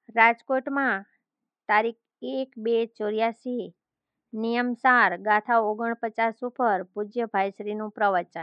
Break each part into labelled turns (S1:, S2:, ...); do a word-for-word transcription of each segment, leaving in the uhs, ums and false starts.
S1: રાજકોટમાં તારીખ એક બે ચોર્યાસી નિયમસાર ગાથા ઓગણપચાસ ઉપર પૂજ્ય ભાઈશ્રીનું પ્રવચન.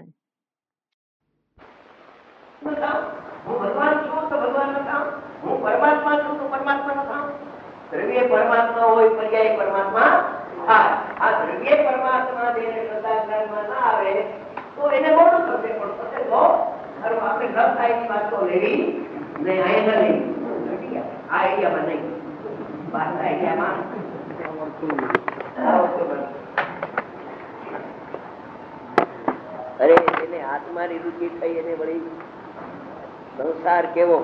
S2: હું ભગવાન છું તો ભગવાન નો થાવ, હું પરમાત્મા છું તો પરમાત્મા નો થાવ. દ્રવ્ય પરમાત્મા હોય પર્યાય પરમાત્મા થાય. આ દ્રવ્ય પરમાત્મા જેને સદાચારમાં ના આવે તો એને મોટું થશે, પણ થશે તો આપણે ન થાય એની વાત તો લેવી નહીં. અહીંયા નહીં, આ આઈડિયામાં નહીં, બહાર આઈડિયામાં અરે એને આત્માની રુચિ થઈ, એને વળી સંસાર કેવો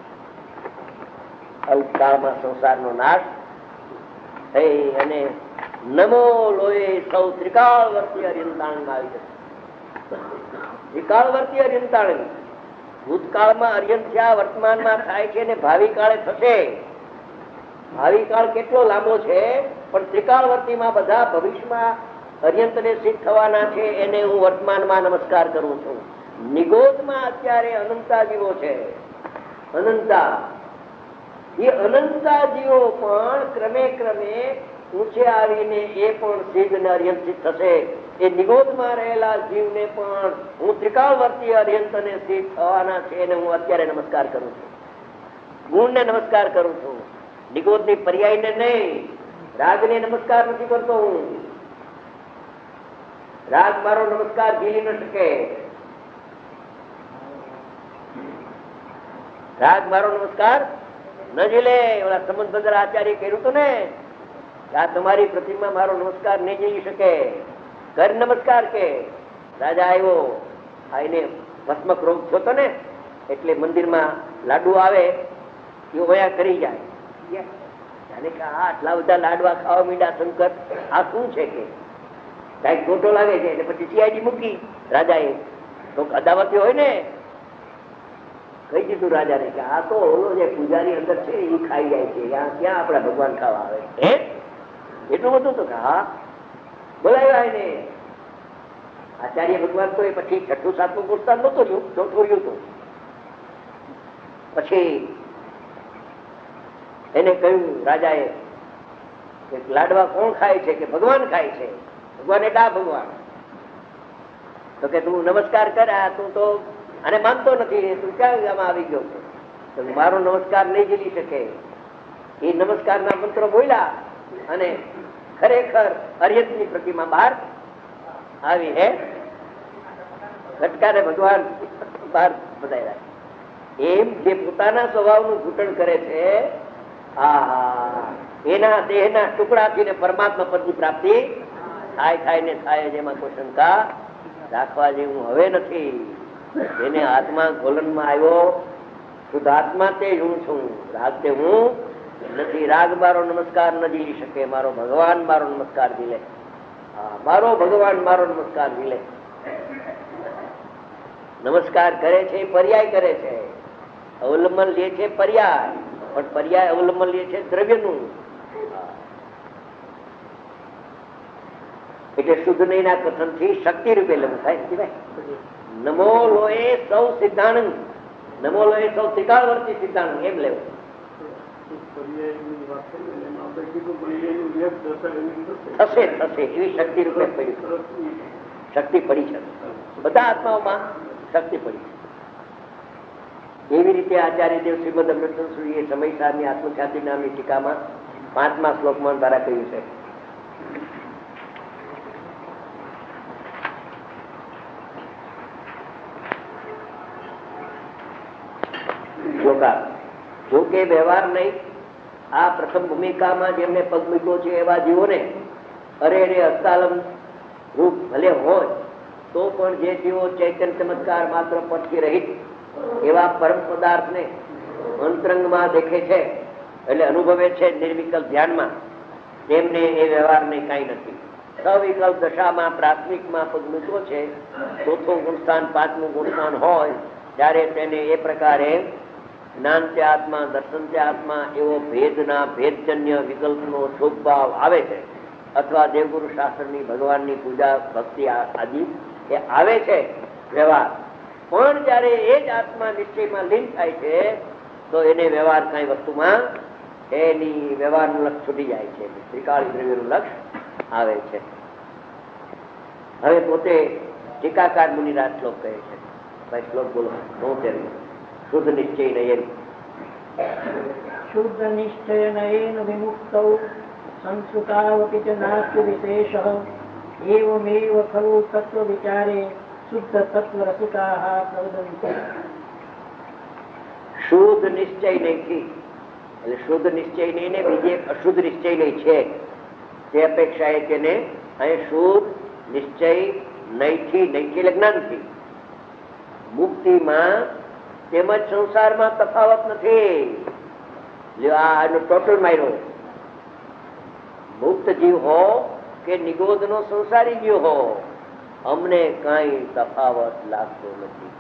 S2: અલ્પકાળમાં સંસારનો નાશ થઈ અને નમો લોહે સૌ ત્રિકાળવર્તી અર્યંતાણમાં આવી જશે. ત્રિકાળવર્તી અર્યંતાણ ભૂતકાળમાં અર્યંત થયા, વર્તમાનમાં થાય છે ને ભાવિ કાળે થશે. ભાવિ કાળ કેટલો લાંબો છે, પણ ત્રિકાળવર્તીમાં બધા ભવિષ્યમાં અર્યંતને સિદ્ધ થવાના છે, એને હું વર્તમાનમાં નમસ્કાર કરું છું. નિગોદમાં અત્યારે અનંતા જીવો છે, અનંતા એ અનંતા જીવો પણ ક્રમે ક્રમે ઊંચે આવીને એ પણ સિદ્ધ ને અર્યંત સિદ્ધ થશે. એ નિગોદમાં રહેલા જીવને પણ હું ત્રિકાળવર્તી અર્યંત ને સિદ્ધ થવાના છે એને હું અત્યારે નમસ્કાર કરું છું. ગુણને નમસ્કાર કરું છું, નિગોદની પર્યાયને નહીં. રાગને નમસ્કાર નથી કરતો હું. રાગ મારો નમસ્કાર ઝીલી ન શકે. રાગ મારો નમસ્કાર ન ઝીલે. ઓલા સંબંધ આચાર્ય કહ્યું હતું ને, આ તમારી પ્રતિમા મારો નમસ્કાર નહીં ઝીલી શકે. કર નમસ્કાર કે રાજા આવ્યો, આઈને ભસ્મક રોગ થયો ને, એટલે મંદિરમાં લાડુ આવે એ વયા કરી જાય. આટલા બધા લાડવા ખાવા મીંડા શંકર, આ શું છે કે કઈક ખોટો લાગે છે. એટલે પછી સીઆઈડી મૂકી રાજાએ. તો અદાવતી હોય ને, કહી દીધું રાજાને કે આ તો ઓલો જે પૂજારી અંદર છે એ ખાઈ જાય છે, ક્યાં આપડા ભગવાન ખાવા આવે હે. એટલું બધું તો હા બોલાવ્યા એને આચાર્ય ભગવાન. તો એ પછી છઠ્ઠું સાતમું પૂછતા નતું રહ્યું, ચોથું રહ્યું હતું. પછી એને કહ્યું રાજાએ કે લાડવા કોણ ખાય છે? કે ભગવાન ખાય છે. ભગવાન એટલે આ ભગવાન. તો કે તું નમસ્કાર કર, તું તો આને માનતો નથી, તું ક્યાં ગામમાં આવી ગયો છે? તો મારો નમસ્કાર નહીં ઝીલી શકે. એ નમસ્કાર ના મંત્રો બોલ્યા અને ખરેખર અર્યંતની પ્રતિમા બહાર આવી. હે ઘટકાને ભગવાન બહાર બધાયા. એમ જે પોતાના સ્વભાવનું ઘૂંટણ કરે છે, હા એના દેહના ટુકડાથી પરમાત્મા પદની પ્રાપ્તિ થાય થાય ને થાય. જેમાં કોઈ શંકા રાખવા જેવું હવે નથી. એને આત્મા ગોલનમાં આવ્યો, શુદ્ધાત્મા તે હું છું, રાગ તે હું નથી. રાગ મારો નમસ્કાર ન ઝીલી શકે, મારો ભગવાન મારો નમસ્કાર ઝીલે. હા મારો ભગવાન મારો નમસ્કાર ઝીલે. નમસ્કાર કરે છે પર્યાય કરે છે, અવલંબન લે છે પર્યાય, પણ પર્યાય અવલંબન લે છે દ્રવ્યનું. એટલે શુદ્ધ નહીં ના કથન થી શક્તિ રૂપે લઘુ થાય. નમો લોહે સૌ સિદ્ધાનંદ, નમો લોહે સૌ ત્રિકાળવર્તી સિદ્ધાનંદ એમ લેવું. થશે થશે એવી શક્તિ રૂપે પડી, શક્તિ પડી છે બધા આત્માઓમાં, શક્તિ પડી છે. એવી રીતે આચાર્ય દેવ શ્રીમદ અમૃતસુરીએ સમયસારની આત્મખ્યાતિ નામની ટીકામાં પાંચમા શ્લોકમાં દ્વારા કહ્યું છે. જો કે વ્યવહાર નહીં, આ પ્રથમ ભૂમિકામાં જેમને પગ મૂક્યો છે એવા જીવોને અરે અરે હસ્તાલમ રૂપ ભલે હોય તો પણ જે જીવો ચૈતન્ય ચમત્કાર માત્ર પટથી રહિત એવા પરમ પદાર્થને અંતરંગમાં દેખે છે, એટલે અનુભવે છે નિર્વિકલ્પ ધ્યાનમાં, તેમને એ વ્યવહાર ને કઈ નથી. સવિકલ્પ દશામાં પ્રાથમિકમાં પગ મૂક્યો છે, ચોથું ગુણસ્થાન પાંચમું ગુણસ્થાન હોય ત્યારે તેને એ પ્રકારે જ્ઞાન તે આત્મા, દર્શન તે આત્મા એવો ભેદના ભેદજન્ય વિકલ્પનો શુભ ભાવ આવે છે, અથવા દેવગુરુ શાસ્ત્રની ભગવાનની પૂજા ભક્તિ આદિ એ આવે છે વ્યવહાર. પણ જયારે એ જ આત્મા નિશ્ચયમાં લીન થાય છે તો એને વ્યવહાર કઈ વસ્તુમાં એની વ્યવહારનું લક્ષ છૂટી જાય છે, ત્રિકાળી દ્રવ્યનું લક્ષ આવે છે. હવે પોતે ટીકાકાર મુનિરાજ શ્લોક કહે છે. ભાઈ શ્લોક બોલો. બોતેર. શુદ્ધ નિશ્ચય નયન.
S3: શુદ્ધ નિશ્ચય નયન વિમુક્તૌ સંસ્કૃતાવપિ ચ નાસ્તિ વિશેષઃ એવમેવ ખલુ તત્વ વિચારે શુદ્ધ તત્વ રસિકાઃ પ્રવદન્તિ.
S2: શુદ્ધ નિશ્ચય નહીં, એટલે શુદ્ધ નિશ્ચય નહીં ને બીજી એક અશુદ્ધ નિશ્ચય નહીં છે. તે અપેક્ષા એ તેને અહીં શુદ્ધ નિશ્ચય નહીંથી, નહીંથી એટલે જ્ઞાનથી, મુક્તિમાં તેમજ સંસારમાં તફાવત નથી. આનો ટોટલ માર્યો. મુક્ત જીવ હો કે નિગોદ નો સંસારી જીવ હો, અમને કઈ તફાવત લાગતો નથી.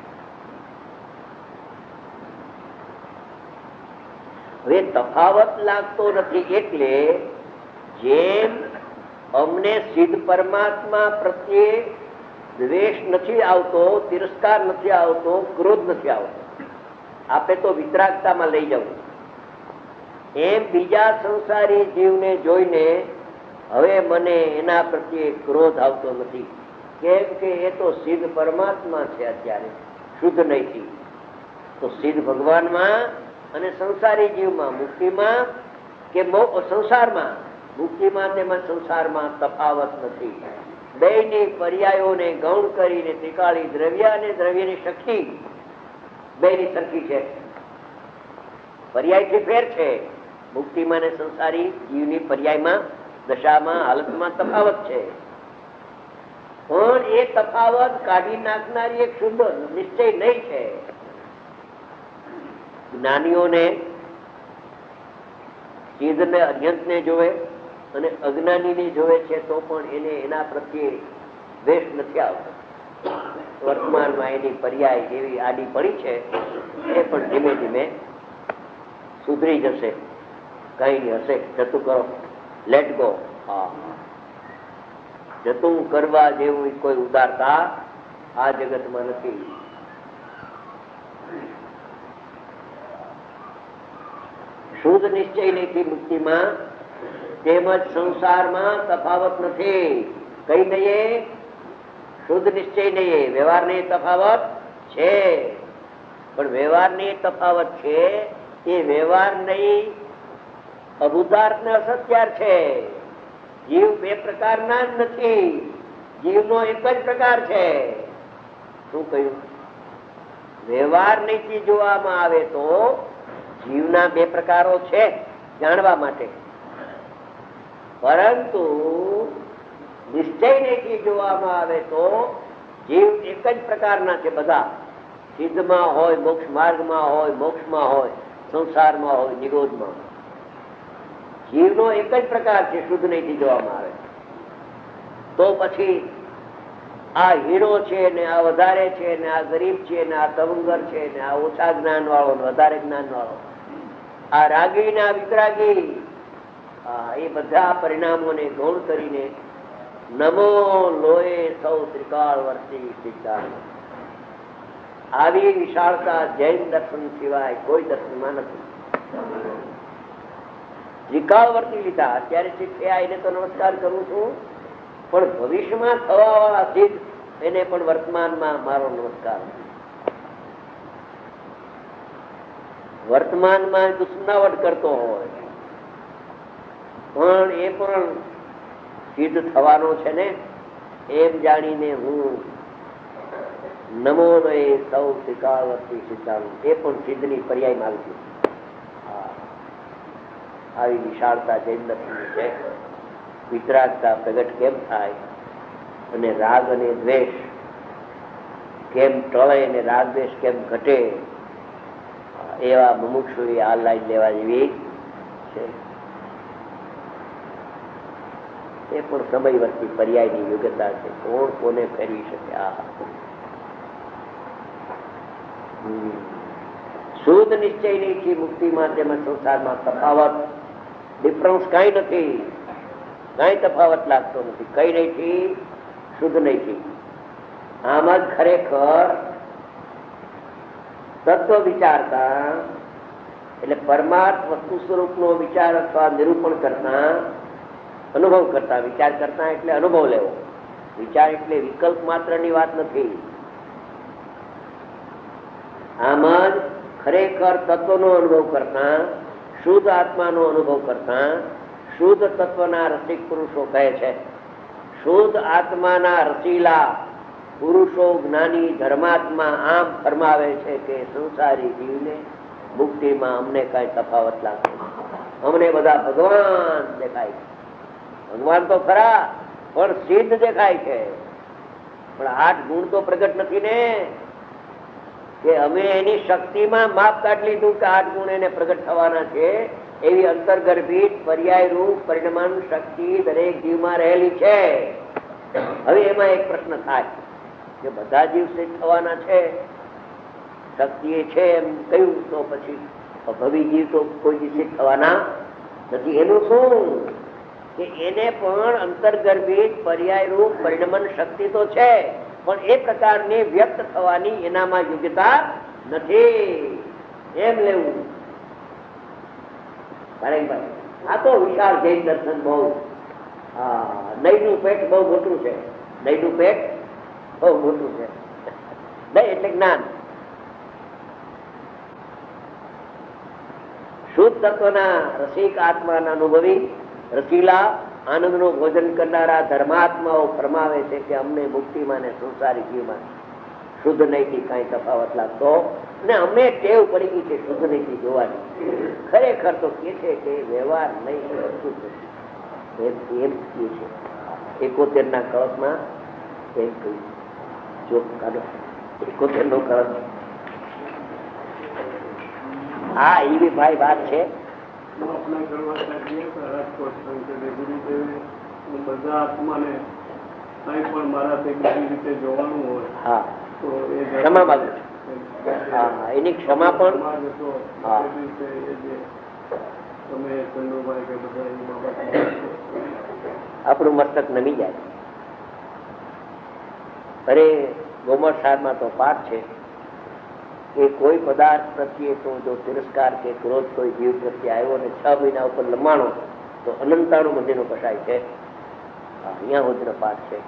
S2: હવે તફાવત લાગતો નથી એટલે જેમ અમને સિદ્ધ પરમાત્મા પ્રત્યે દ્વેષ નથી આવતો, તિરસ્કાર નથી આવતો, ક્રોધ નથી આવતો, આપે તો વિતરાગતામાં લઈ જવું, એમ બીજા સંસારી જીવને જોઈને હવે મને એના પ્રત્યે ક્રોધ આવતો નથી. કેમ કે એ તો સિદ્ધ પરમાત્મા છે, અત્યારે શુદ્ધ નહીં. તો સિદ્ધ ભગવાનમાં અને સંસારી જીવમાં, મુક્તિમાં કે સંસારમાં, મુક્તિમાં તેમજ સંસારમાં તફાવત નથી. બેયની પર્યાયોને ગૌણ કરીને ત્રિકાળી દ્રવ્ય અને દ્રવ્યની શક્તિ બેયની સરખી છે. પર્યાયથી ફેર છે. મુક્તિમાં ને સંસારી જીવની પર્યાયમાં, દશામાં, હાલતમાં તફાવત છે. પણ એ તફાવત કાઢી નાખનારી એક શુદ્ધ નિશ્ચય નહીં છે. જ્ઞાનીઓને ચીજને અજ્ઞાનને જોવે અને અજ્ઞાનીને જોવે છે તો પણ એને એના પ્રત્યે દ્વેષ નથી આવતો. વર્તમાનમાં એની પર્યાય એવી આડી પડી છે, એ પણ ધીમે ધીમે સુધરી જશે. કઈ નહીં, હશે. જતું કરો, લેટ ગો. હા, જતું કરવા જેવું કોઈ ઉદારતા આ જગતમાં નથી. શુદ્ધ નિશ્ચય નથી મુક્તિમાં તેમજ સંસારમાં તફાવત નથી. કઈ નહીં, શુદ્ધ નિશ્ચય નહીં, વ્યવહારની તફાવત છે. પણ વ્યવહારની તફાવત છે એ વ્યવહાર નહીં, અભૂતાર્થ ને અસત્યાર છે. જીવ બે પ્રકારના જ નથી, જીવનો એક જ પ્રકાર છે. શું કહ્યું? વ્યવહાર નહીં જોવામાં આવે તો જીવના બે પ્રકારો છે જાણવા માટે, પરંતુ નિશ્ચય નહીં જોવામાં આવે તો જીવ એક જ પ્રકારના છે. બધા સિદ્ધમાં હોય, મોક્ષ માર્ગમાં હોય, મોક્ષમાં હોય, સંસારમાં હોય, નિરોધમાં, જીવનો એક જ પ્રકાર છે. શુદ્ધ નહીં જોવામાં આવે તો પછી આ હીરો છે ને આ વધારે છે ને આ ગરીબ છે ને આ તવંગર છે ને આ ઓછા જ્ઞાન વાળો ને વધારે જ્ઞાન વાળો, આ રાગી ને આ વિતરાગી, એ બધા પરિણામોને ગૌણ કરીને નમો લોહે સૌ ત્રિકાળ વર્તી સિદ્ધાંત, આવી વિશાળતા જૈન દર્શન સિવાય કોઈ દર્શનમાં નથી. ત્રિકાળ વર્તી લીધા. અત્યારે શીખ્યા એને તો નમસ્કાર કરું છું, પણ ભવિષ્યમાં થવા વાળા સિદ્ધ એને પણ વર્તમાનમાં મારો નમસ્કાર. વર્તમાનમાં દુષ્મનાવટ કરતો હોય પણ એ પણ સિદ્ધ થવાનો છે ને, એમ જાણીને હું નમો એ સૌ ત્રિકાળવર્તી સિદ્ધાંત, એ પણ સિદ્ધની પર્યાયમાં આવી છું. આવી વિશાળતા જૈન દર્શનની છે. વિતરાગતા પ્રગટ કેમ થાય અને રાગ અને દ્વેષ કેમ ટળે અને રાગ દ્વેષ કેમ ઘટે, એવા મુમુક્ષુએ આ લાઈન લેવા જેવી છે. એ પણ સમયવર્તી પર્યાયની યોગ્યતા છે. કોણ કોને ફેરવી શકે? આ શુદ્ધ નિશ્ચય નહીં મુક્તિમાં તેમજ સંસારમાં તફાવત, ડિફરન્સ કઈ નથી, કઈ તફાવત લાગતો નથી. કઈ નહીં, શુદ્ધ નહીં. આમાં ખરેખર તત્વ વિચારતા એટલે પરમાર્થ વસ્તુ સ્વરૂપનો વિચાર અથવા નિરૂપણ કરતા, અનુભવ કરતા, વિચાર કરતા એટલે અનુભવ લેવો. વિચાર એટલે વિકલ્પ માત્રની વાત નથી. આમ જ ખરેખર તત્વનો અનુભવ કરતા, શુદ્ધ આત્માનો અનુભવ કરતા શુદ્ધ તત્વના રસિક પુરુષો કહે છે. શુદ્ધ આત્માના રસીલા પુરુષો, જ્ઞાની ધર્માત્મા આમ ફરમાવે છે કે સંસારી જીવને મુક્તિમાં અમને કઈ તફાવત લાગે, અમને બધા ભગવાન દેખાય છે. ભગવાન તો ખરા પણ સિદ્ધ દેખાય છે, પણ આઠ ગુણ તો પ્રગટ નથી ને, કે અમે એની શક્તિમાં માપ કાઢી લીધું કે આઠ ગુણ એને પ્રગટ થવાના છે. એવી અંતર્ગર્ભિત પર્યાય રૂપ પરિણમન શક્તિ દરેક જીવમાં રહેલી છે. હવે એમાં એક પ્રશ્ન થાય કે બધા જીવ સિદ્ધ થવાના છે, શક્તિ એ છે એમ કહ્યું, તો પછી ભવી જીવ તો કોઈ સિદ્ધ થવાના નથી. એનું શું? કે એને પણ અંતર્ગર્ભિત પર્યાય રૂપ પરિણમન શક્તિ તો છે, પણ એ પ્રકારની વ્યક્ત થવાની એનામાં યોગ્યતા નથી, એમ લેવું. આ તો વિશાળ જૈન દર્શન. બહુ નૈનું પેટ બહુ મોટું છે. નૈનું પેટ બહુ મોટું છે. નઈ એટલે જ્ઞાન. શુદ્ધ તત્વના રસિક આત્માના અનુભવી રસીલા આનંદનું ભોજન કરનારા ધર્માત્માઓ ફરમાવે છે કે અમને મુક્તિમાં ને સંસારી જીવમાં શુદ્ધ નૈથી કઈ તફાવત લાગતો ને અમને ટેવ પડી ગઈ છે શુદ્ધ નૈથી જોવાની. ખરેખર તો કે છે કે વ્યવહાર નહીં એમ એમ કે છે. એકોતેર ના કળશમાં એમ કહ્યું. જો કાઢો એકોતેર નો કળશ. હા એવી ભાઈ વાત છે.
S4: બધા આત્માને કઈ પણ મારાથી બીજી રીતે જોવાનું હોય
S2: હા
S4: તો એ
S2: ક્ષમા માંગુ. હા એની ક્ષમા પણ
S4: તમે ચંદુભાઈ કે બધા એની બાબત
S2: આપણું મસ્તક નમી જાય. અરે ગોમરસારમાં તો પાઠ છે કે કોઈ પદાર્થ પ્રત્યે તો જો તિરસ્કાર કે ક્રોધ કોઈ જીવ પ્રત્યે આવ્યો અને છ મહિના ઉપર લંબાણો તો અનંતાણું બધીનો કસાય છે. અહીંયા હોદ્ર પાઠ છે.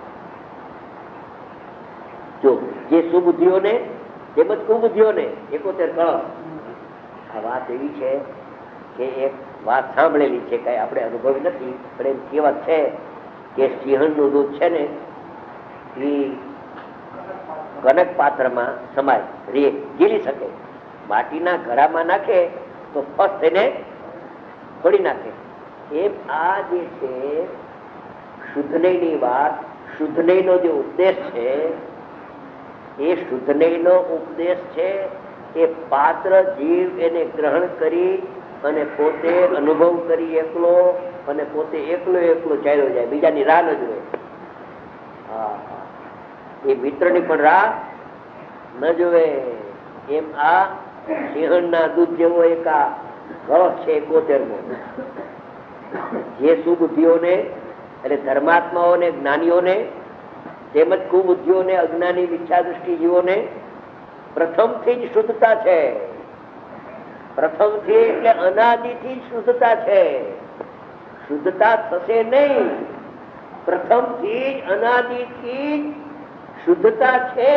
S2: જો જે સુબુદ્ધિઓને તેમજ કુબુદ્ધિઓને એકોતેર કળશ. આ વાત એવી છે કે એક વાત સાંભળેલી છે, કઈ આપણે અનુભવી નથી, પણ એમ કહેવત છે કે સિંહણનું દૂધ છે ને એ કનક પાત્રમાં સમાય રે ગીરી શકે, માટીના ઘડામાં નાખે તો ફસ થઈને ફોડી નાખે. એમ આ જે છે શુદ્ધનયની વાત, શુદ્ધનયનો જે ઉપદેશ છે એ શુદ્ધનયનો ઉપદેશ છે. એ પાત્ર જીવ એને ગ્રહણ કરી અને પોતે અનુભવ કરી એકલો, અને પોતે એકલો એકલો ચાલ્યો જાય, બીજાની રાહ ન જોવે. હા એ મિત્રની પણ રાહ ન જોવે. એમ આ સિંહણના દૂધ જેવો એક આ કળશ છે એકોતેર નો. જે સુબુદ્ધિઓને એટલે ધર્માત્માઓને જ્ઞાનીઓને તેમજ કુબુદ્ધિઓને અજ્ઞાની મિથ્યા દૃષ્ટિ જીવોને પ્રથમથી જ શુદ્ધતા છે. પ્રથમથી એટલે અનાદિથી જ શુદ્ધતા છે. શુદ્ધતા થશે નહીં, પ્રથમથી જ અનાદિથી જ શુદ્ધતા છે.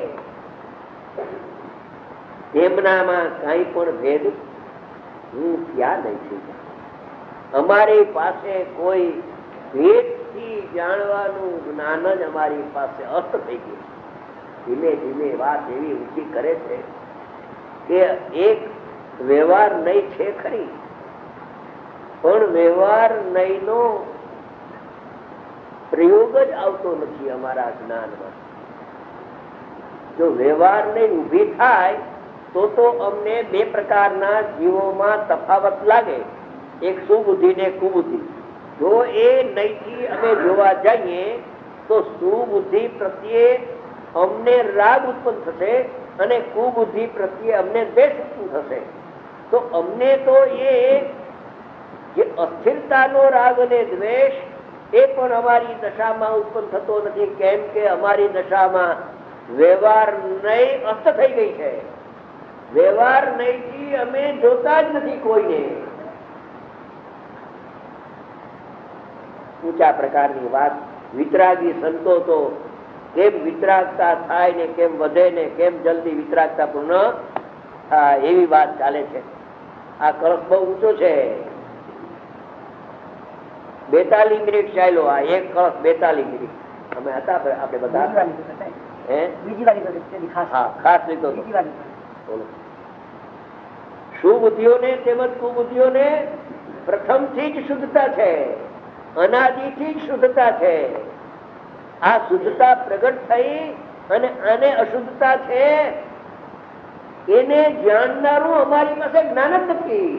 S2: તેમનામાં કઈ પણ ભેદ હું ક્યાં નહીં છું. અમારી પાસે કોઈ ભેદથી જાણવાનું જ્ઞાન જ અમારી પાસે અસ્ત થઈ ગયું. ધીમે ધીમે વાત એવી ઊંચી કરે છે કે એક વ્યવહાર નહીં છે ખરી, પણ વ્યવહાર નહીંનો પ્રયોગ જ આવતો નથી અમારા જ્ઞાનમાં. જો વ્યવહાર નહીં ઊભી થાય તો તો અમને બે પ્રકારના જીવોમાં તફાવત લાગે, એક સુબુદ્ધિ ને કુબુદ્ધિ. જો એ નહીંથી અમે જોવા જઈએ તો સુબુદ્ધિ પ્રત્યે અમને રાગ ઉત્પન્ન થશે અને કુબુદ્ધિ પ્રત્યે અમને દ્વેષ ઉત્પન્ન થશે. તો અમને તો એ જે અસ્થિરતાનો રાગ અને દ્વેષ એ પણ અમારી દશામાં ઉત્પન્ન થતો નથી. કેમ કે અમારી દશામાં વ્યવહાર નહીં અસ્ત થઈ ગઈ છે. વ્યવહાર નહીંથી અમે જોતા જ નથી કોઈને. ઊંચા પ્રકારની વાત. વિતરાગી સંતો તો કેમ વિતરાગતા થાય ને કેમ વધે ને કેમ જલ્દી વિતરાગતા પૂર્ણ થાય એવી વાત ચાલે છે. આ કળશ બહુ ઊંચો છે. બેતાલીસ મિનિટ ચાલ્યો. આ એક કળશ બેતાલીસ મિનિટ. અમે હતા આપણે બધા હે બીજી વાર હા ખાસ લીધો બોલો. સુબુદ્ધિઓને તેમજ કુબુદ્ધિઓને પ્રથમથી જ શુદ્ધતા છે, અનાદિથી જ શુદ્ધતા છે. આ શુદ્ધતા પ્રગટ થઈ અને આને અશુદ્ધતા છે એને જાણનારું અમારી પાસે જ્ઞાન જ નથી.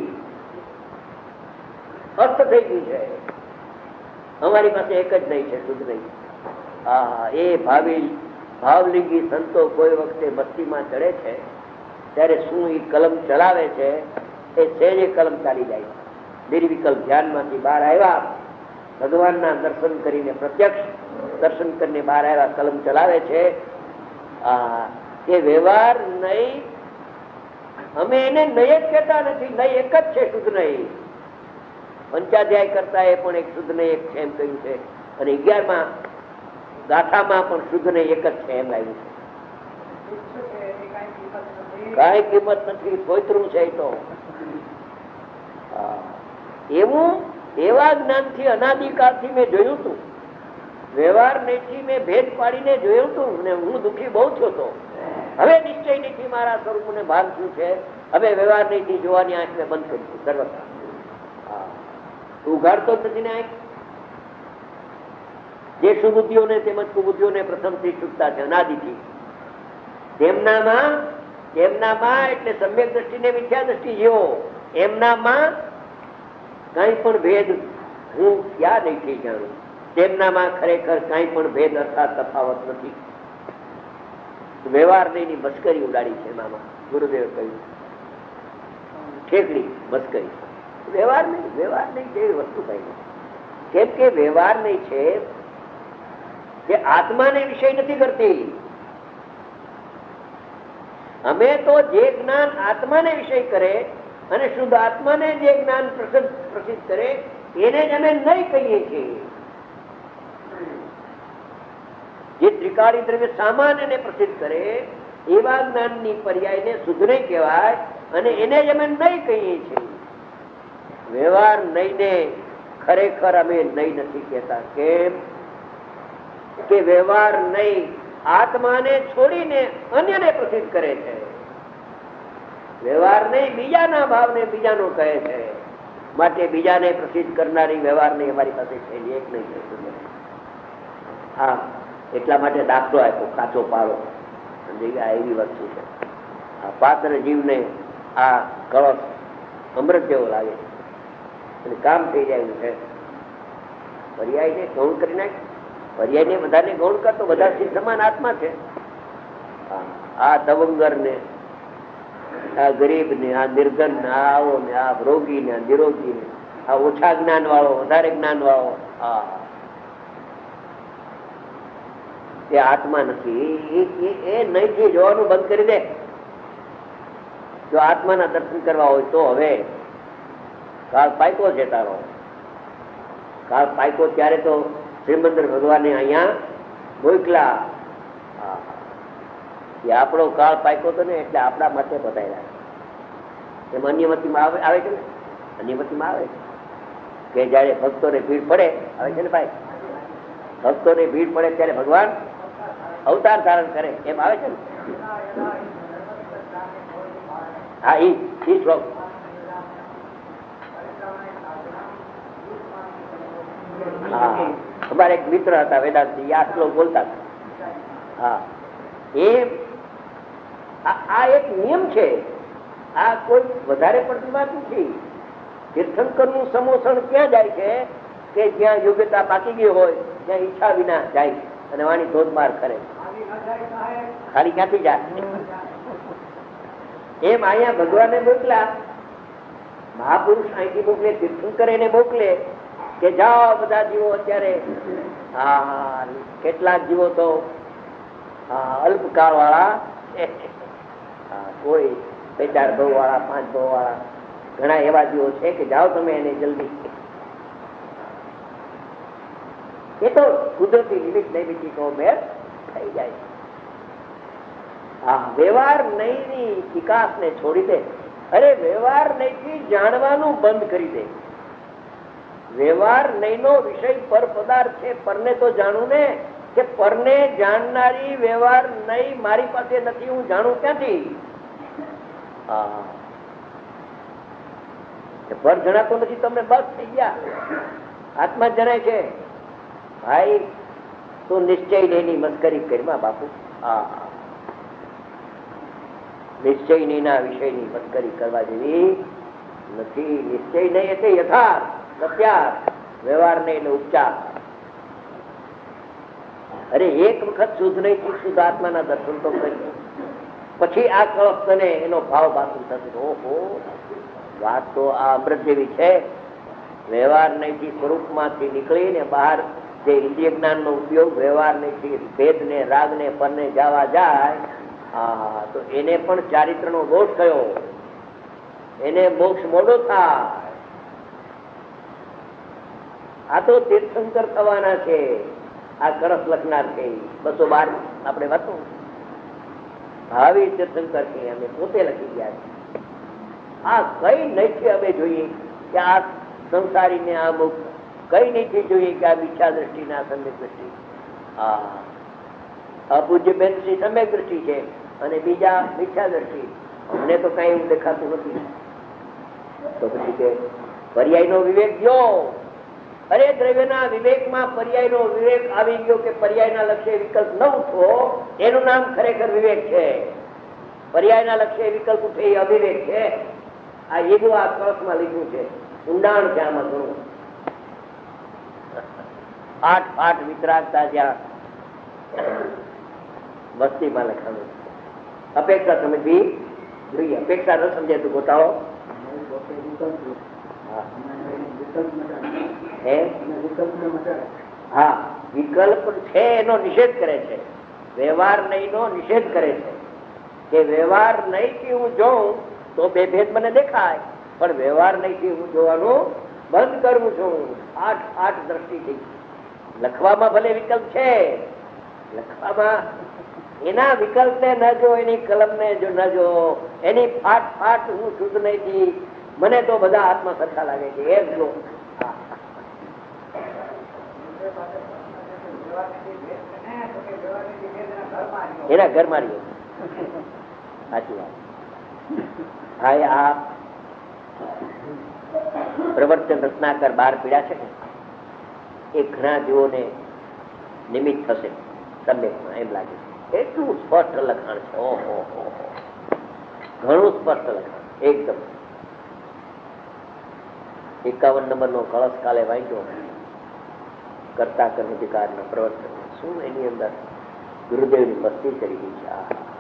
S2: અર્થ થઈ ગયું છે. અમારી પાસે એક જ નહીં છે, શુદ્ધ નહીં. હા, એ ભાવી ભાવલિંગી સંતો કોઈ વખતે મસ્તીમાં ચડે છે ત્યારે શું એ કલમ ચલાવે છે એ સહેજે કલમ ચાલી જાય. નિર્વિકલ્પ ધ્યાનમાંથી બહાર આવ્યા, ભગવાનના દર્શન કરીને પ્રત્યક્ષ દર્શન કરીને બહાર આવ્યા, કલમ ચલાવે છે. એ વ્યવહાર નહીં. અમે એને નહીં જ કહેતા નથી. નહીં એક જ છે, શુદ્ધ નહીં. પંચાધ્યાય કરતા એ પણ એક શુદ્ધ નહીં એક છે એમ કહ્યું છે. અને અગિયારમાં ગાથામાં પણ શુદ્ધ નહીં એક જ છે એમ આવ્યું છે. કઈ કિંમત નથી, પોતરું છે. તો એવું એવા જ્ઞાનથી અનાદિકાળથી મેં જોયું હતું. વ્યવહાર નહીંથી મેં ભેદ પાડીને જોયું હતું ને હું દુઃખી બહુ થયો હતો. હવે નિશ્ચય નથી મારા સ્વરૂપને ભાન થયું છે. હવે વ્યવહાર નહીંથી જોવાની આંખ મેં બંધ કરી છું સર્વથા. ઉઘાડતો જ નથી ને આંખ. જે સુબુદ્ધિઓને તેમજ કુબુદ્ધિઓને પ્રથમથી છૂટતા છે અનાદિથી, તેમનામાં તેમનામાં એટલે સમ્યક દ્રષ્ટિ ને મિથ્યા દ્રષ્ટિ જેવો એમનામાં કઈ પણ ભેદ હું ક્યાં નહીં જાણું. તેમનામાં ખરેખર કઈ પણ ભેદ અર્થાત તફાવત નથી. વ્યવહાર નહીં મસ્કરી ઉડાડી છે એમાં. ગુરુદેવ કહ્યું ઠેકડી મસ્કરી. વ્યવહાર નહીં વ્યવહાર નહીં જેવી વસ્તુ કઈ નથી. કેમ કે વ્યવહાર નહીં છે જે આત્માને વિષય નથી કરતી. અમે તો જે જ્ઞાન આત્માને વિષય કરે અને શુદ્ધ આત્માને જે જ્ઞાન પ્રસિદ્ધ કરે એને જ અમે નહીં કહીએ છીએ. જે ત્રિકાળી દ્રવ્ય સામાન્યને પ્રસિદ્ધ કરે એવા જ્ઞાનની પર્યાયને શુદ્ધ નહીં કહેવાય અને એને જ અમે નહીં કહીએ છીએ. વ્યવહાર નહીંને ખરેખર અમે નહીં નથી કહેતા. કેમ કે વ્યવહાર નહીં આત્માને છોડીને અન્યને પ્રસિદ્ધ કરે છે. વ્યવહાર નહીં બીજાના ભાવને બીજાનો કહે છે. માટે બીજાને પ્રસિદ્ધ કરનારી વ્યવહાર નહીં અમારી પાસે છે એક નહીં. હા, એટલા માટે દાખલો આપ્યો કાચો પાડો. એવી વસ્તુ છે. આ પાત્ર જીવને આ કળશ અમૃત જેવો લાગે અને કામ થઈ જાય છે. પર્યાય ને ગૌણ કરી નાખ. પર્યાય ને બધાને ગૌણ કરતો બધા સમાન આત્મા છે. આ દવંગર ને આ ગરીબ ને આ નિર્ધન ને આ આવો ને આ રોગી ને આ નિરોગી ને આ ઓછા જ્ઞાન વાળો વધારે જ્ઞાન વાળો આ એ આત્મા નથી. એ નહીંથી જોવાનું બંધ કરી દે. જો આત્માના દર્શન કરવા હોય તો હવે કાળ પાયકો છે તારો. કાળ પાયકો ત્યારે તો શ્રીમંદર ભગવાને અહીંયા મોકલા. એ આપણો કાળ પાયકો તો ને એટલે આપણા માટે બતાવ્યા. એમ અન્યમતીમાં આવે આવે છે ને અન્યમતીમાં આવે કે જયારે ભક્તોને ભીડ પડે આવે છે ને ભાઈ, ભક્તોને ભીડ પડે ત્યારે ભગવાન અવતાર ધારણ કરે એમ આવે છે ને. હા, ઈ શ્લોક હા અમારે એક મિત્ર હતા વેદાંતી, આ શ્લોક બોલતા. હા, એમ આ એક નિયમ છે. આ કોઈ વધારે પડતી વાત નથી. તીર્થંકર નું સમોષણ ક્યાં જાય છે કે જ્યાં યોગ્યતા બાકી ગઈ હોય ત્યાં ઈચ્છા વિના જાય અને વાણી ધોધમાર કરે. ખાલી ક્યાંથી જાય એમ અહીંયા ભગવાને મોકલા. મહાપુરુષ અહીંથી મોકલે, તીર્થંકર એને મોકલે કે જાઓ બધા જીવો. અત્યારે હા કેટલાક જીવો તો અલ્પકાળ વાળા કોઈ બે ચાર ભાવ વાળા, પાંચ ભાવ વાળા ઘણા એવા જીવો છે કે જાઓ તમે એને જલ્દી. એ તો કુદરતી નિમિત્ત નૈમિત્તિકો મેળ થઈ જાય. હા, વ્યવહાર નહીંની વિકાસને છોડી દે. અરે વ્યવહાર નહીંથી જાણવાનું બંધ કરી દે. વ્યવહાર નહીંનો વિષય પર પદાર્થ છે, પરને તો જાણું ને, કે પરને જાણનારી વ્યવહાર નહીં મારી પાસે નથી, હું જાણું ક્યાંથી? હા, પર જણાતો નથી તમને, બસ થઈ ગયા. આત્મા જણાય છે. ભાઈ તું નિશ્ચય નહીની મસ્કરી કરીમાં બાપુ. હા, નિશ્ચય નહીંના વિષયની મસ્કરી કરવા જેવી નથી. નિશ્ચય નહીં એટલે યથાર્થ, સત્યાર્થ. વ્યવહાર નહીં એટલે ઉપચાર. અરે એક વખત શુદ્ધ નહીં થી શુદ્ધ આત્માના દર્શન તો કરી, પછી આ કળશ તને એનો ભાવ બાકી થશે. ઓહો, વાત તો આ અમૃત જેવી છે. વ્યવહાર નહીંથી સ્વરૂપમાંથી નીકળીને બહાર જે ઇન્દ્રિય જ્ઞાન નો ઉપયોગ વ્યવહાર નહીંથી ભેદ ને રાગ ને પરને જવા જાય, હા, તો એને પણ ચારિત્ર નો દોષ કયો, એને મોક્ષ મોડો થાય. આ તો તીર્થંકર થવાના છે. આ કળશ લખનાર છે બસો બાર આપણે વાંચો, ભાવિ તીર્થંકર છે, અમે પોતે લખી ગયા છે. આ કઈ નહીં અમે જોઈએ કે આ સંસારી ને આ મુક્ત, કઈ નહીં જોઈએ કે આ મિથ્યા દ્રષ્ટિ ને આ સમ્યક દ્રષ્ટિ. હા, અપૂજ્ય બેન શ્રી સમ્યક દ્રષ્ટિ છે અને બીજા મિથ્યા દ્રષ્ટિ. અમને તો કઈ એવું દેખાતું નથી. તો પછી કે પર્યાય નો વિવેક જો. અરે દ્રવ્યના વિવેકમાં પર્યાયનો વિવેક આવી ગયો કે પર્યાયના લક્ષ્ય વિકલ્પ ન ઉઠવો, એનું નામ ખરેખર વિવેક છે. પર્યાયના લક્ષ્ય વિકલ્પ ઉઠે એ અવિવેક છે. આ ઈગો આ કળશમાં લીધું છે. ઊંડાણ છે આમાં ઘણું. આઠ આઠ વિતરાગતા જ્યાં વસ્તીમાં લખાણું. અપેક્ષા સમજવી જોઈએ. અપેક્ષા ન સમજે તો ગોતાવો. હા, વિકલ્પ છે એનો નિષેધ કરે છે. વ્યવહાર નહીં નો નિષેધ કરે છે કે વ્યવહાર નહીં થી હું જોઉં તો બે ભેદ મને દેખાય, પણ વ્યવહાર નહીં થી હું જોવાનું બંધ કરું છું. આઠ આઠ દ્રષ્ટિથી લખવામાં ભલે વિકલ્પ છે, લખવામાં એના વિકલ્પ ને ન જો, એની કલમ ને જો ન જો, એની ફાટ ફાટ હું શુદ્ધ નહીં થી, મને તો બધા આત્મા સરખા લાગે છે એમ જો. એના ઘર મારી સાચી વાત. હા, આ પ્રવર્તન રત્નાકર બાર પીડા છે ને, એ ઘણા જીવોને નિમિત્ત થશે સમ્યકમાં, એમ લાગે છે. એટલું સ્પષ્ટ લખાણ છે. ઓહો, ઘણું સ્પષ્ટ લખાણ એકદમ. એકાવન નંબર નો કળશ કાલે વાંચ્યો, કરતા કર્મધિકાર ના પ્રવર્તન. શું એની અંદર ગુરુદેવ ની મસ્તી કરી ગઈ છે.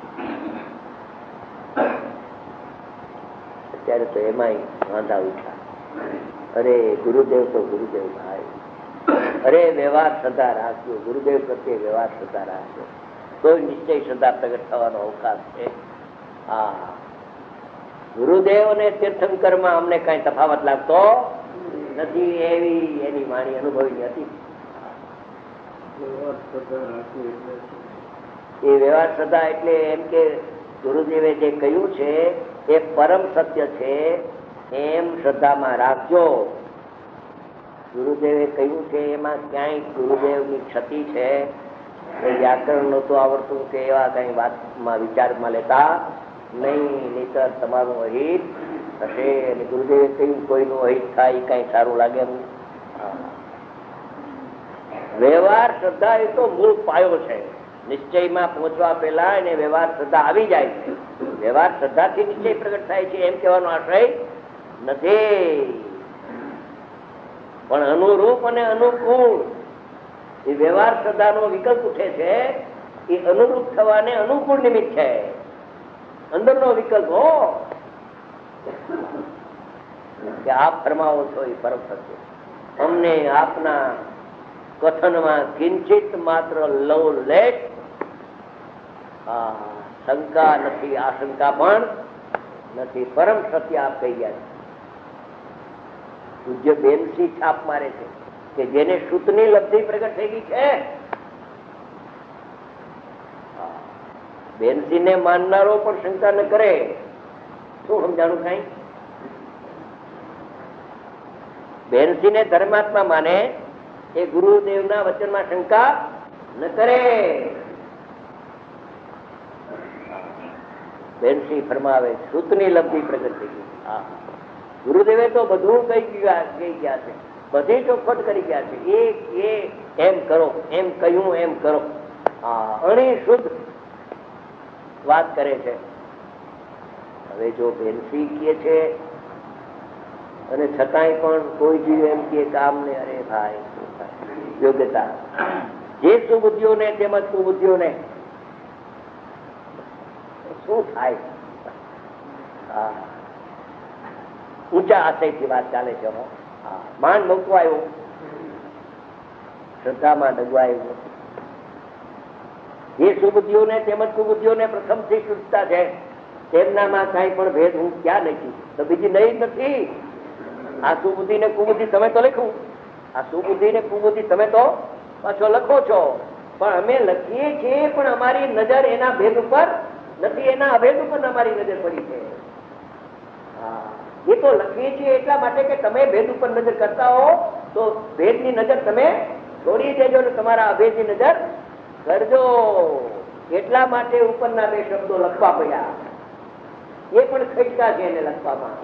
S2: અત્યારે તો એમાંય વાંધા ઉઠા. અરે ગુરુદેવ તો ગુરુદેવ ભાઈ. અરે વ્યવહાર શ્રદ્ધા રાખજો, ગુરુદેવ પ્રત્યે વ્યવહાર શ્રદ્ધા રાખજો, તો નિશ્ચય શ્રદ્ધા પ્રગટ થવાનો અવકાશ છે. હા, ગુરુદેવ અને તીર્થંકર માં અમને કઈ તફાવત લાગતો નથી. એવી એની વાણી અનુભવી હતી. એ વ્યવહાર શ્રદ્ધા એટલે એમ કે ગુરુદેવે જે કહ્યું છે એ પરમ સત્ય છે એમ શ્રદ્ધામાં રાખજો. ગુરુદેવે કહ્યું છે એમાં ક્યાંય ગુરુદેવની ક્ષતિ છે, વ્યાકરણ નહોતું આવડતું કે એવા કઈ વાતમાં વિચારમાં લેતા નહીં, નહીતર તમારું અહિત થશે. અને ગુરુદેવે કહ્યું કોઈનું અહિત થાય કઈ સારું લાગે એમ. વ્યવહાર શ્રદ્ધા એ તો મૂળ પાયો છે. નિશ્ચયમાં પહોંચવા પહેલા એને વ્યવહાર શ્રદ્ધા આવી જાય છે. વ્યવહાર શ્રદ્ધાથી નિશ્ચય પ્રગટ થાય છે એમ કહેવાનો આશય નથી. પણ અનુરૂપ અને અનુકૂળ એ વ્યવહાર શ્રદ્ધાનો વિકલ્પ ઉઠે છે. એ અનુરૂપ થવાને અનુકૂળ નિમિત્ત છે. અંદરનો વિકલ્પ હો કે આપ ફરમાવો છો એ પરમ સત્ય. અમને આપના કથનમાં કિંચિત માત્ર લવ લેટ શંકા નથી. આશંકા પણ નથી. પરમ સત્ય આપ કહી ગયા છે. પૂજ્ય બેનસી છાપ મારે છે કે જેને શુદ્ધની લબ્ધિ પ્રગટ થઈ ગઈ છે, બેનસીને માનનારો પણ શંકા ન કરે. શું સમજાણું કઈ? બેનસીને ધર્માત્મા માને એ ગુરુદેવના વચનમાં શંકા ન કરે. બેનસી ફરમાવે શુદ્ધની લબ્ધિ પ્રગટ થઈ ગઈ. હા, ગુરુદેવે તો બધું કહી ગયા કહી ગયા છે, બધી ચોખવટ કરી ગયા છે. એક એ એમ કરો, એમ કહ્યું એમ કરો. હા, અણી શુદ્ધ વાત કરે છે. હવે જો બેનસી કહે છે અને છતાંય પણ કોઈ જીવ એમ કે કામ ને, અરે ભાઈ યોગ્યતા જે સુબુદ્ધિઓને તેમજ કુબુદ્ધિઓને શું થાય? હા, ઊંચા આશયથી વાત ચાલે છે. માન મૂકવાયું, શ્રદ્ધામાં ડગવાયું. જે સુબુદ્ધિઓને તેમજ કુબુદ્ધિઓને પ્રથમથી શુદ્ધતા છે તેમનામાં કઈ પણ ભેદ હું ક્યાં લખી? તો બીજી નહીં નથી. આ સુબુદ્ધિ ને કુબુદ્ધિ તમે તો લખું, આ સુબુદ્ધિ ને કુબુદ્ધિ તમે તો પાછો લખો છો, પણ અમે લખીએ છીએ પણ અમારી નજર એના ભેદ ઉપર નથી, એના અભેદ ઉપર અમારી નજર પડી છે. હા, એ તો લખીએ છીએ એટલા માટે કે તમે ભેદ ઉપર નજર કરતા હો તો ભેદની નજર તમે છોડી દેજો ને તમારા અભેદની નજર કરજો. એટલા માટે ઉપરના બે શબ્દો લખવા પડ્યા. એ પણ ખટકા છે એને લખવામાં.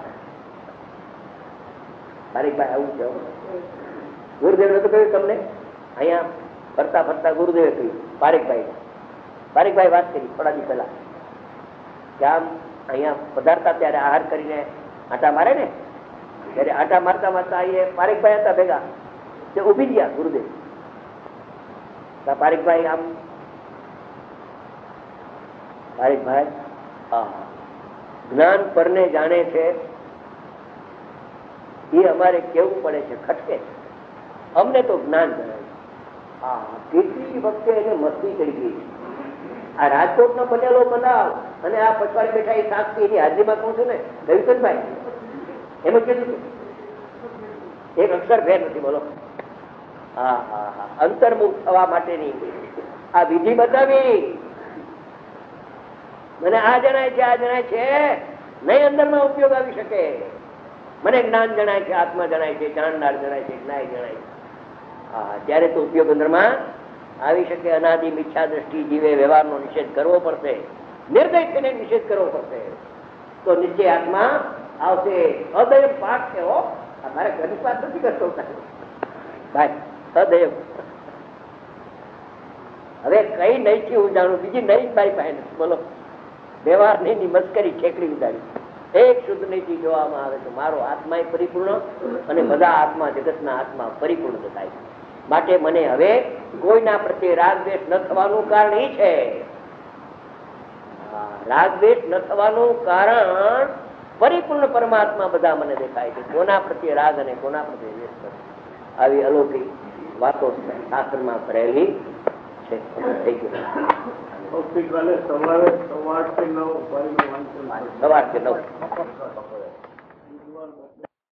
S2: તારીખભાઈ આવું છે. ગુરુદેવ નતું કહ્યું તમને? અહીંયા ફરતા ફરતા ગુરુદેવે કહ્યું પારેખભાઈ પારેખભાઈ વાત કરી થોડા દિવસ પહેલા કે આમ અહીંયા પધારતા ત્યારે આહાર કરીને આટા મારે ને, ત્યારે આટા મારતા મારતા એ પારેખભાઈ હતા ભેગા, તે ઉભી ગયા ગુરુદેવ. પારેખભાઈ આમ પારેખભાઈ જ્ઞાન પરને જાણે છે એ અમારે કેવું પડે છે, ખટકે છે. અમને તો જ્ઞાન જણાય. હા, કેટલી વખતે એને મસ્તી કરી ગઈ છે. આ રાજકોટ નો બનેલો બનાવ અને આ પચવાડી બેઠા એ સાક્ષી એની હાજરીમાં કહું છું ને રવિચંદભાઈ, એમાં કીધું એક અક્ષર ફેર નથી. બોલો. હા હા હા, અંતર્મુખ થવા માટેની આ વિધિ બતાવી. મને આ જણાય છે, આ જણાય છે નહીં, અંદરમાં ઉપયોગ આવી શકે. મને જ્ઞાન જણાય છે, આત્મા જણાય છે, જાણનાર જણાય છે, જ્ઞાય જણાય છે. હા, ત્યારે તો ઉપયોગ અંદરમાં આવી શકે. અનાદિ મિથ્યા દ્રષ્ટિ જીવે વ્યવહારનો નિષેધ કરવો પડશે, નિર્દય થઈને નિષેધ કરવો પડશે, તો નિશ્ચય આત્મા આવશે. અદય પાઠ છે. હો, મારે ઘણી વાત નથી કરતો ભાઈ, અદય. હવે કઈ નહીં થી હું જાણું, બીજી નહીં મારી પાસે નથી. બોલો. વ્યવહાર ની મસ્કરી ઠેકડી ઉડાડી. એક શુદ્ધ નીતિ જોવામાં આવે તો મારો આત્મા પરિપૂર્ણ અને બધા આત્મા જગતના આત્મા પરિપૂર્ણ થાય. માટે મને હવે કોઈના પ્રત્યે રાગ દ્વેષ ન થવાનું કારણ એ છે. રાગ દ્વેષ ન થવાનું કારણ પરિપૂર્ણ પરમાત્મા બધા મને દેખાય છે. કોના પ્રત્યે રાગ અને કોના પ્રત્યે દ્વેષ નથી. આવી અલૌકિક વાતો શાસ્ત્રમાં ભરેલી છે. થઈ ગયું.
S4: આવતીકાલે સવારે સવારથી નવ
S2: સવારથી નવ